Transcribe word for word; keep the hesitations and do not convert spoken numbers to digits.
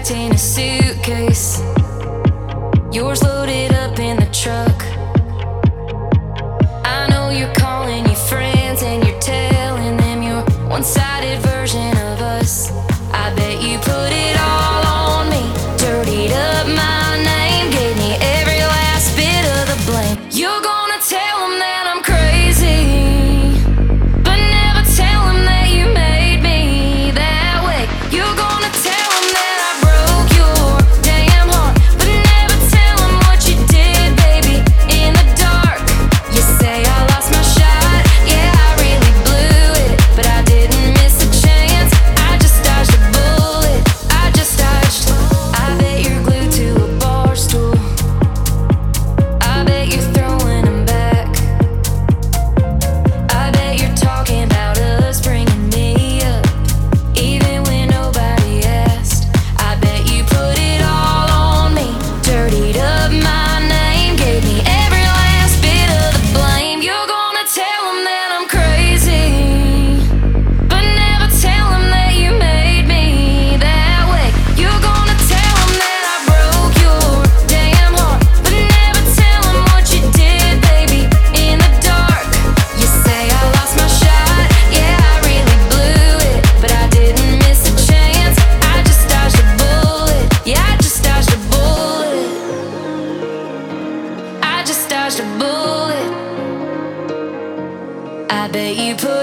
packed in a suitcase. Yours loaded up in the truck. I know you're calling your friends and you're telling them your one-sided version of us. I bet you put it all on me, dirtied up my name, gave me every last bit of the blame. You're gonna tell them that I'm crazy, but never tell them that you made me that way. You're gonna tell them that I broke your damn heart, but never tell them what you did, baby, in the dark. You say I lost my shot, yeah, I really blew it, but I didn't miss a chance. I just dodged a bullet, I just dodged. I bet you're glued to a bar stool, I bet you're throwing them back. I bet you're talking about us, bringing me up, even when nobody asked. I bet you put it all on me, dirtied up my name, gave me every last bit of the blame. You're gonna tell them that I'm crazy, but never tell them that you made me that way. You're gonna tell them that I broke your damn heart, but never tell them what you did, baby, in the dark. You say I lost my shot, yeah, I really blew it, but I didn't miss a chance. I just dodged a bullet, yeah, I just dodged a bullet. I just dodged a bullet. I bet you put